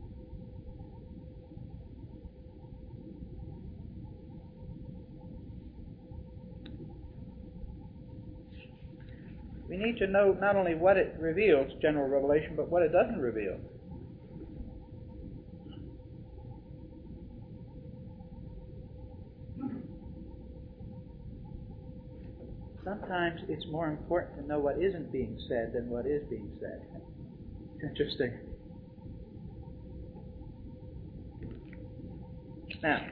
We need to know not only what it reveals, general revelation, but what it doesn't reveal. Sometimes it's more important to know what isn't being said than what is being said. Interesting. Now,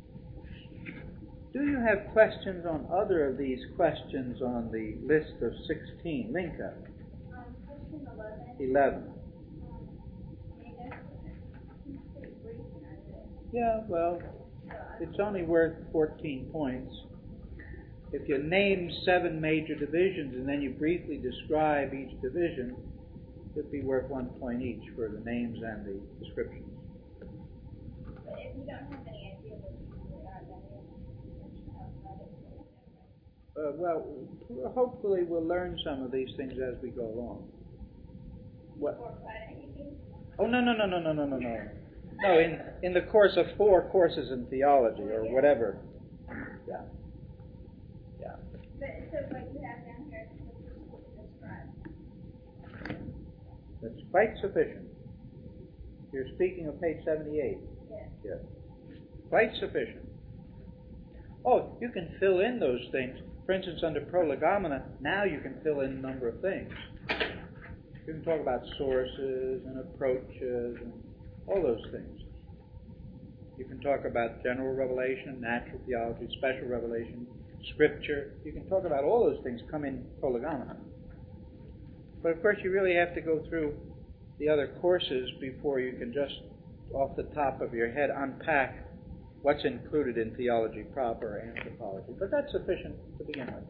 do you have questions on other of these questions on the list of sixteen? Linka? Um, question eleven. eleven. Um, I mean, that's it's pretty brief, isn't it? Yeah, well, it's only worth fourteen points. If you name seven major divisions and then you briefly describe each division, it'd be worth one point each for the names and the descriptions. But if you don't have any idea what you really are, then you outside of it. Uh, well, hopefully we'll learn some of these things as we go along. What? Or Friday, you mean? Oh, no, no, no, no, no, no, no, no. No, in, in the course of four courses in theology or whatever. Yeah. Yeah. But so what you have down here is sufficient to describe. That's quite sufficient. You're speaking of page seventy-eight. Yes. Yes. Quite sufficient. Oh, you can fill in those things. For instance, under prolegomena, now you can fill in a number of things. You can talk about sources and approaches and all those things. You can talk about general revelation, natural theology, special revelation, Scripture. You can talk about all those things come in prolegomena. But of course you really have to go through the other courses before you can just, off the top of your head, unpack what's included in theology proper, anthropology. But that's sufficient to begin with.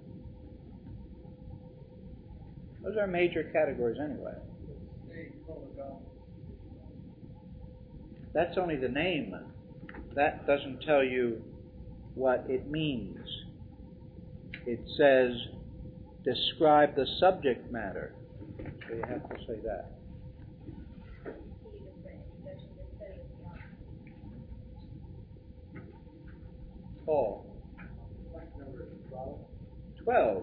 Those are major categories anyway. That's only the name. That doesn't tell you what it means. It says, describe the subject matter. So you have to say that. Paul. Twelve.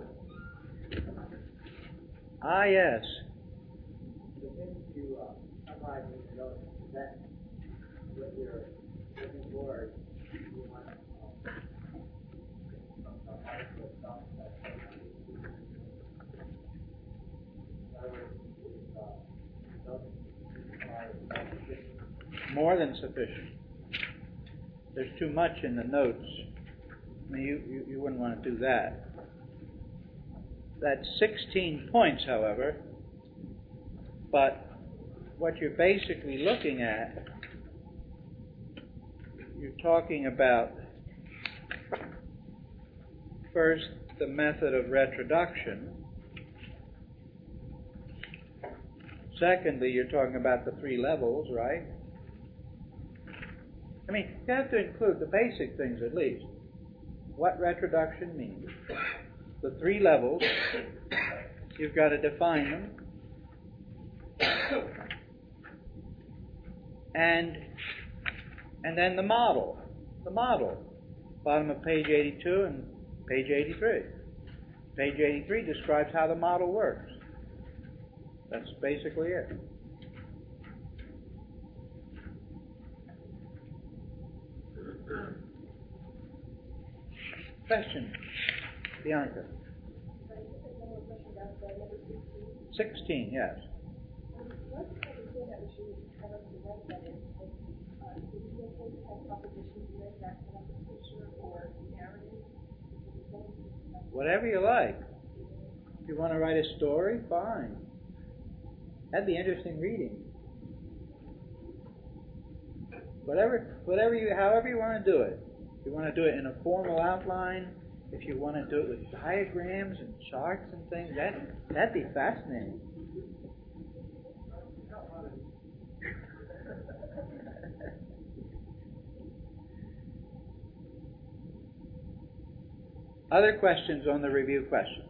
Ah, yes. The things you uh, summarize in your notes, that what you're looking for, you want uh, some article itself that more than sufficient. There's too much in the notes. I mean, you, you, you wouldn't want to do that. That's sixteen points, however, but what you're basically looking at, you're talking about first the method of retroduction. Secondly, you're talking about the three levels, right? I mean, you have to include the basic things at least. What retroduction means. The three levels, you've got to define them. And and then the model. The model. Bottom of page eighty-two and page eighty-three. Page eighty-three describes how the model works. That's basically it. Question, Bianca. Sixteen, yes. Whatever you like. If you want to write a story, fine. That'd be interesting reading. Whatever, whatever you, however you want to do it. If you want to do it in a formal outline, if you want to do it with diagrams and charts and things, that that'd be fascinating. Other questions on the review questions?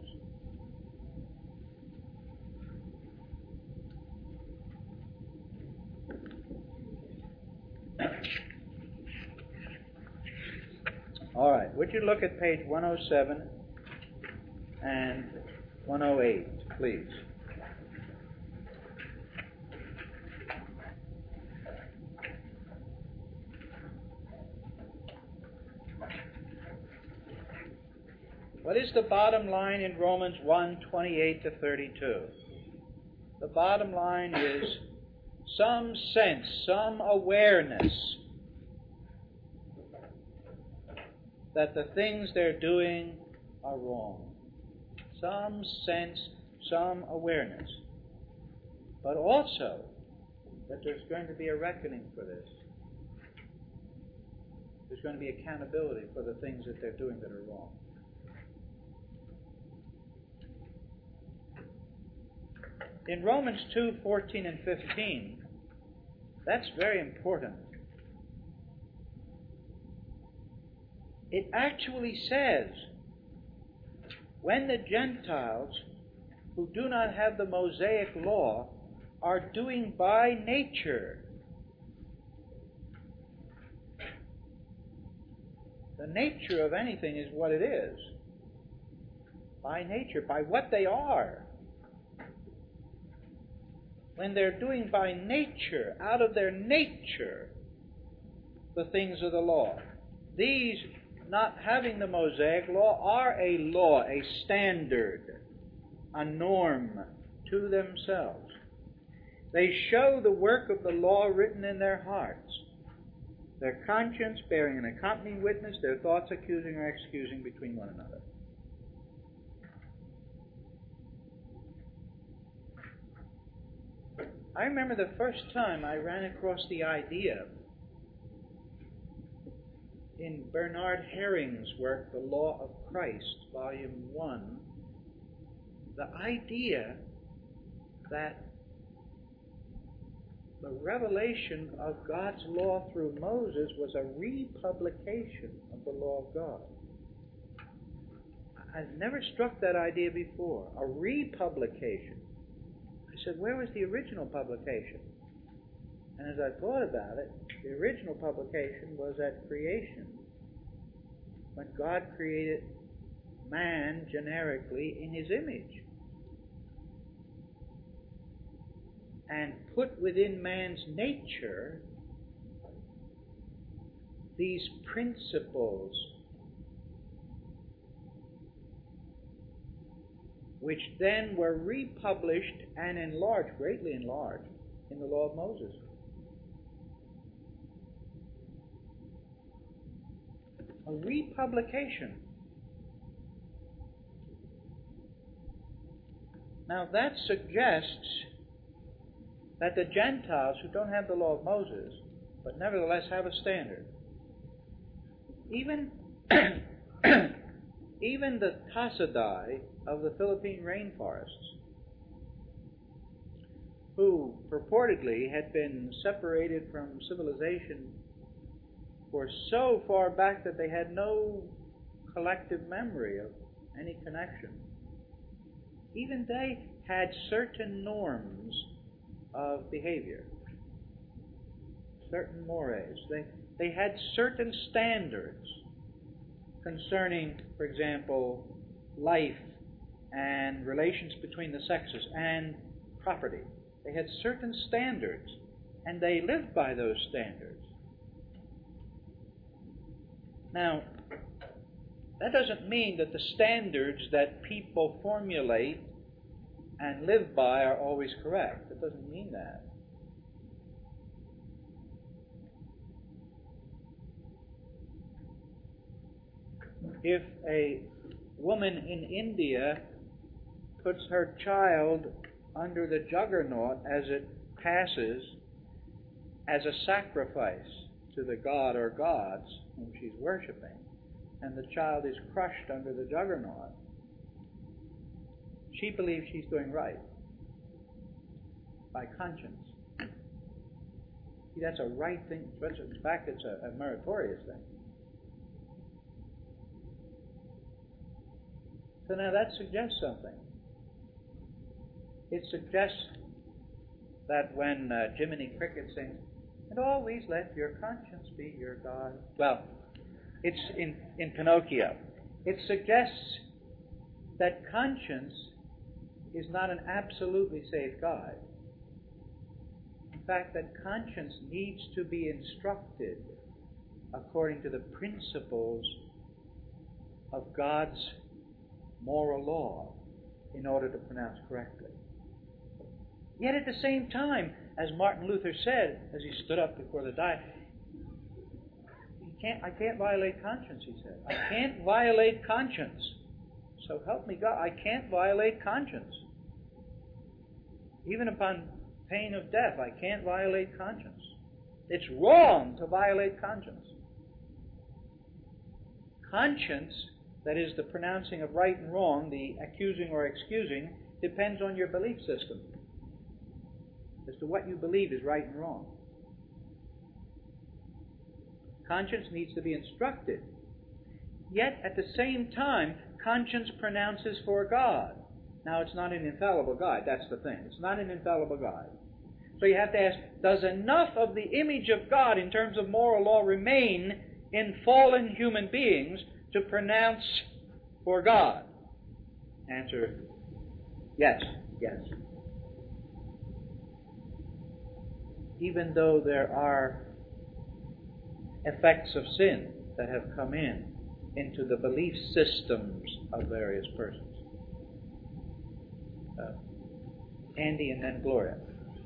All right, would you look at page one oh seven and one oh eight, please? What is the bottom line in Romans one, twenty-eight to thirty-two? The bottom line is some sense, some awareness that the things they're doing are wrong. Some sense, some awareness. But also that there's going to be a reckoning for this. There's going to be accountability for the things that they're doing that are wrong. In Romans two, fourteen and fifteen, that's very important. It actually says, when the Gentiles who do not have the Mosaic law are doing by nature, the nature of anything is what it is. By nature, by what they are. When they're doing by nature, out of their nature, the things of the law. These, not having the Mosaic law, are a law, a standard, a norm to themselves. They show the work of the law written in their hearts, their conscience bearing an accompanying witness, their thoughts accusing or excusing between one another. I remember the first time I ran across the idea in Bernard Herring's work, The Law of Christ, Volume one, the idea that the revelation of God's law through Moses was a republication of the law of God. I've never struck that idea before, a republication. I said, where was the original publication? And as I thought about it, the original publication was at creation, when God created man generically in his image and put within man's nature these principles which then were republished and enlarged, greatly enlarged, in the Law of Moses. A republication. Now that suggests that the Gentiles who don't have the law of Moses, but nevertheless have a standard, even even the Tasadai of the Philippine rainforests, who purportedly had been separated from civilization for so far back that they had no collective memory of any connection, even they had certain norms of behavior, certain mores. They, they had certain standards concerning, for example, life and relations between the sexes and property. They had certain standards, and they lived by those standards. Now, that doesn't mean that the standards that people formulate and live by are always correct. It doesn't mean that. If a woman in India puts her child under the juggernaut as it passes as a sacrifice to the god or gods whom she's worshiping, and the child is crushed under the juggernaut, she believes she's doing right by conscience. See, that's a right thing. In fact, it's a, a meritorious thing. So now that suggests something. It suggests that when uh, Jiminy Cricket sings, "And always let your conscience be your God," well, it's in, in Pinocchio. It suggests that conscience is not an absolutely safe guide. In fact, that conscience needs to be instructed according to the principles of God's moral law in order to pronounce correctly. Yet at the same time, as Martin Luther said as he stood up before the diet, you can't, I can't violate conscience, he said. I can't violate conscience. So help me God, I can't violate conscience. Even upon pain of death, I can't violate conscience. It's wrong to violate conscience. Conscience, that is the pronouncing of right and wrong, the accusing or excusing, depends on your belief system as to what you believe is right and wrong. Conscience needs to be instructed. Yet, at the same time, conscience pronounces for God. Now, it's not an infallible guide. That's the thing. It's not an infallible guide. So you have to ask, does enough of the image of God in terms of moral law remain in fallen human beings to pronounce for God? Answer, yes, yes. Even though there are effects of sin that have come in into the belief systems of various persons. Uh, Andy and then Gloria.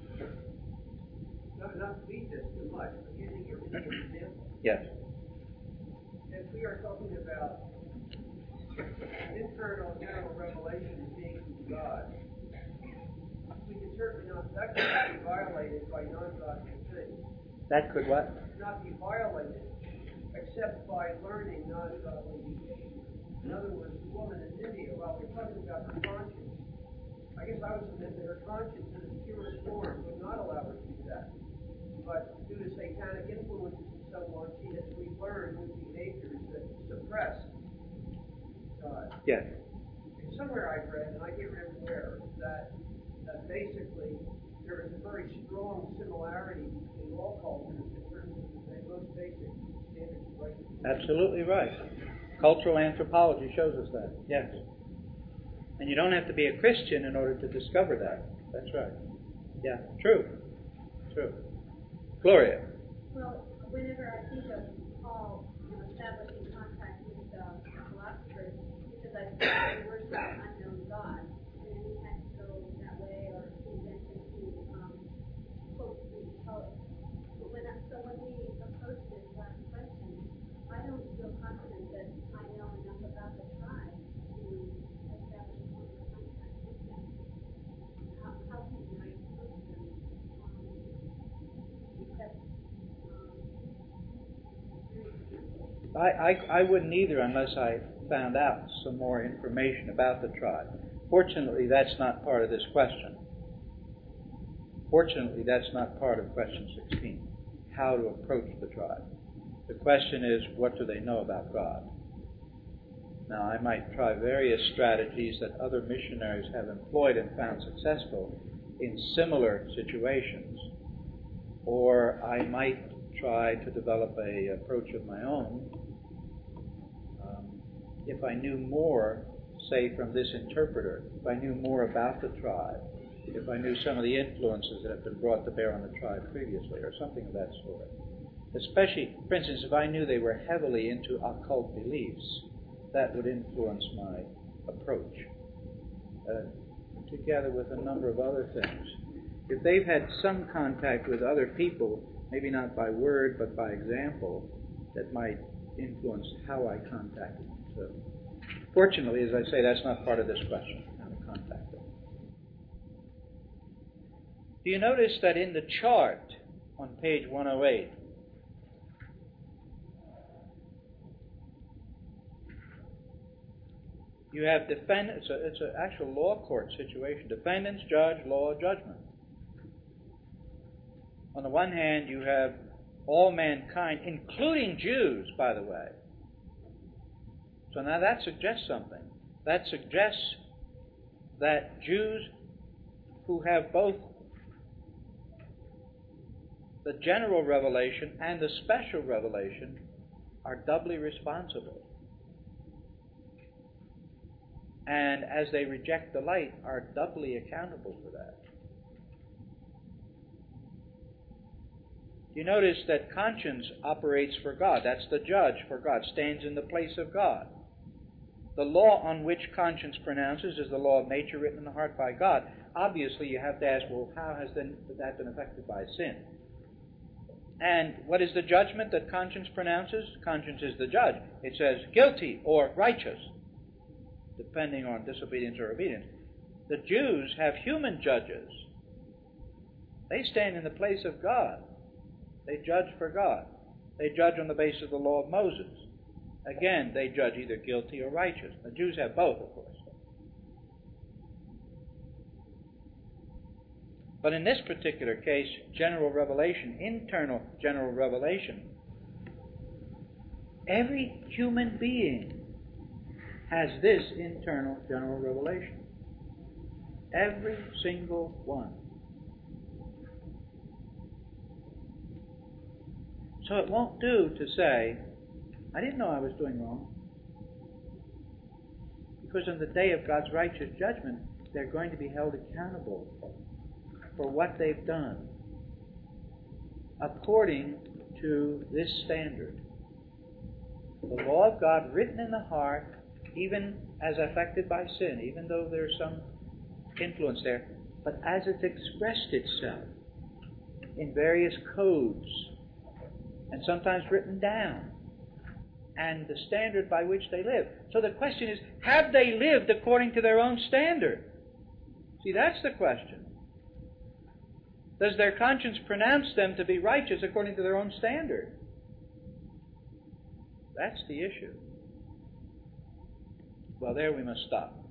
Not, not to beat this too much, but using your example. Yes. If we are talking about internal general revelation being from God, we can certainly not, that could not be violated by non-godly things. That could what? Not be violated except by learning non-godly behavior. In other words, the woman in India, while we're talking about her conscience, I guess I would submit that her conscience in its purest form would not allow her to do that. But due to satanic influences and so on, she has relearned new behaviors that suppress God. Yes. Somewhere I've read, and I can't remember where, that, that basically there is a very strong similarity between all cultures in terms of the most basic standards of right. Absolutely right. Cultural anthropology shows us that. Yes. And you don't have to be a Christian in order to discover that. That's right. Yeah, true. True. Gloria. Well, whenever I think of Paul, you know, establishing contact with uh, philosophers, because I think they worship an unknown God, and then he had to go that way or invent them to um, quote the poet. But when I, so when we approach this last question, I don't feel confident I, I, I wouldn't either unless I found out some more information about the tribe. Fortunately, that's not part of this question. Fortunately, that's not part of question sixteen, how to approach the tribe. The question is, what do they know about God? Now, I might try various strategies that other missionaries have employed and found successful in similar situations, or I might try to develop a approach of my own um, if I knew more, say, from this interpreter, if I knew more about the tribe, if I knew some of the influences that have been brought to bear on the tribe previously, or something of that sort. Especially, for instance, if I knew they were heavily into occult beliefs, that would influence my approach, uh, together with a number of other things. If they've had some contact with other people, maybe not by word, but by example, that might influence how I contact them. So, fortunately, as I say, that's not part of this question, how to contact them. Do you notice that in the chart on page one oh eight, you have defendants, it's, a, it's an actual law court situation, defendants, judge, law, judgment. On the one hand, you have all mankind, including Jews, by the way. So now that suggests something. That suggests that Jews who have both the general revelation and the special revelation are doubly responsible. And as they reject the light, are doubly accountable for that. You notice that conscience operates for God. That's the judge for God, stands in the place of God. The law on which conscience pronounces is the law of nature written in the heart by God. Obviously, you have to ask, well, how has then that been affected by sin? And what is the judgment that conscience pronounces? Conscience is the judge. It says guilty or righteous, depending on disobedience or obedience. The Jews have human judges. They stand in the place of God. They judge for God. They judge on the basis of the law of Moses. Again, they judge either guilty or righteous. The Jews have both, of course. But in this particular case, general revelation, internal general revelation, every human being has this internal general revelation. Every single one. So it won't do to say, I didn't know I was doing wrong. Because on the day of God's righteous judgment, they're going to be held accountable for what they've done according to this standard. The law of God written in the heart, even as affected by sin, even though there's some influence there, but as it's expressed itself in various codes, and sometimes written down, and the standard by which they live. So the question is, have they lived according to their own standard? See, that's the question. Does their conscience pronounce them to be righteous according to their own standard? That's the issue. Well, there we must stop.